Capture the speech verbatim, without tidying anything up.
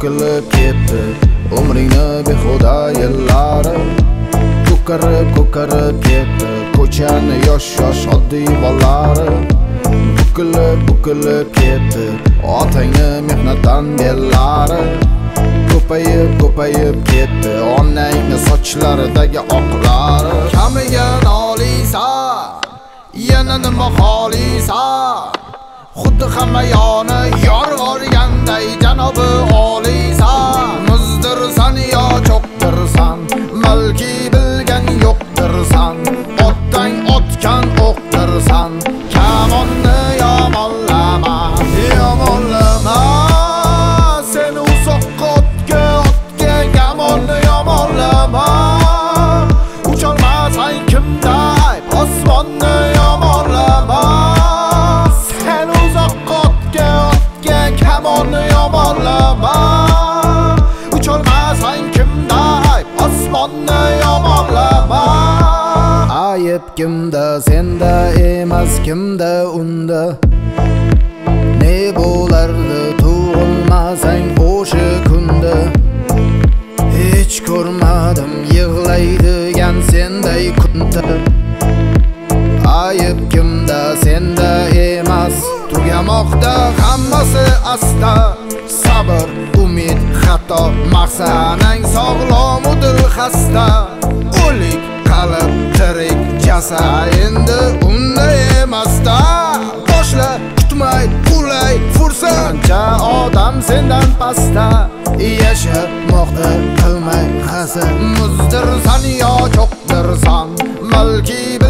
to'kilib ketdi umringni behuda yillari. Ko'karib ko'karib ketdi ko'chani yosh yosh oddiy bolalari. Bukilib bukilib ketdi otangni mehnatdan bellari. Ko'payib ko'payib ketdi onangni sochlaridagi oqlari. Kamiga noliysan, yana nima xohlaysan? Xuddi hamma yoni yorg'organday janobi oliysan. Muzdirsan yo cho'qtirsan, balki bilgan yo'qdirsan. Otdan otgan o'qdirsan, kamonni yomonlama, yomonlama. Sen uzoqqa otga otga kamonni yomonlama. Ucholmasan kimda ayb, osmonni yomonlama. Sen uzoqqa otga otga kamonni yomonlama. Ucholmasan kimda ayb, osmonni yomonlama. Ayıp kimda, senda emas, kimda unda? Ne bo'lardi tug'ilmasang o'sha kunda? Hech ko'rmadim yig'laydigan senday kunda. Ayıp kimda, senda emas, tugamoqda hammasi asta. Sabr, umid, xato, maqsanang sog'lomudir xasta. O'lik qalb tirik jasad endi unda emasda. Boshla kutmay qulay fursatcha odam sendan pastda. Yashamoqda qilmay hasad, muzdirsan yo cho'qdirsan, balki